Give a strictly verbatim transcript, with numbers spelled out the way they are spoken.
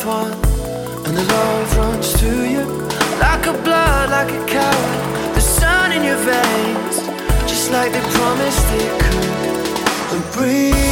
loved one, and the love runs through you like a blood, like a carrot. The sun in your veins, just like they promised it could. And breathe